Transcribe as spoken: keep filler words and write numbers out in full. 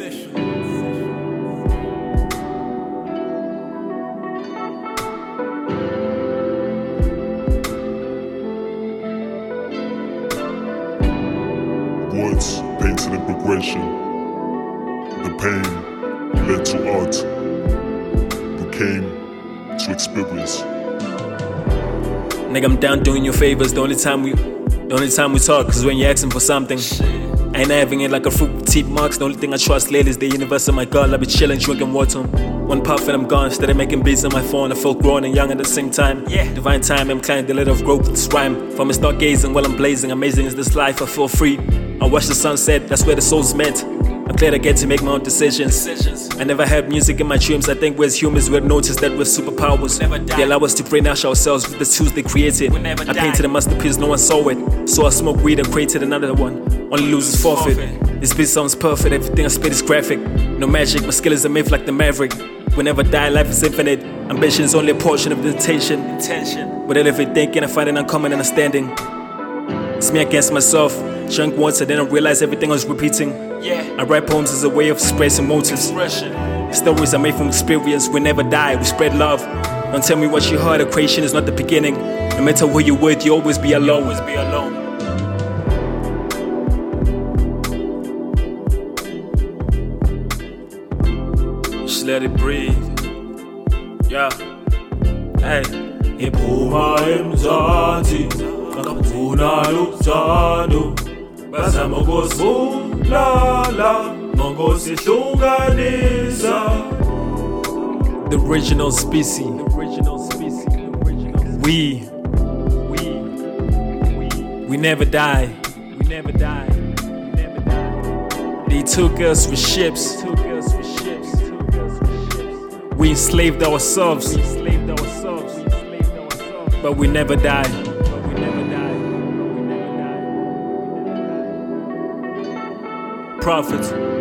Words painted in progression. The pain led to art. Became to experience. Nigga, I'm down doing you favors. The only time we, the only time we talk is when you're asking for something. I ain't having it like a fruit teeth marks. The only thing I trust lately is the universe and my God. I be chilling, drinking water. One puff and I'm gone. Instead of making beats on my phone, I feel grown and young at the same time. Yeah. Divine time, I'm climbing the ladder of growth. This rhyme from a stargazing while I'm blazing. Amazing is this life, I feel free. I watch the sunset, that's where the soul's meant. I'm glad I get to make my own decisions. decisions. I never had music in my dreams. I think we're as humans, we've noticed that we're superpowers. They allow us to brainwash ourselves with the tools they created. I die. Painted a masterpiece, no one saw it. So I smoked weed and created another one. Only losers forfeit. forfeit. This beat sounds perfect, everything I spit is graphic. No magic, my skill is a myth like the Maverick. We never die, life is infinite. Ambition is only a portion of the intention. intention. But elevate thinking, I find an uncommon understanding. It's me against myself. Drank once, I didn't realize everything I was repeating. Yeah. I write poems as a way of expressing motives. Expression. Stories are made from experience. We never die, we spread love. Don't tell me what you heard. A creation is not the beginning. No matter who you're with, you always be alone. You always be alone. Just let it breathe. Yeah. Hey. Iphuma emzansi, ngafuna luthando. Bazama ukusibulala, ngokusihlukanisa. The original species. The original species. The original species. We. We. We. We never die. We never die. We never die. They took us with ships. They took us with ships. They took us with ships. We enslaved ourselves. We enslaved ourselves. We enslaved ourselves. But we never die. But we never die. But we never die. Prophet.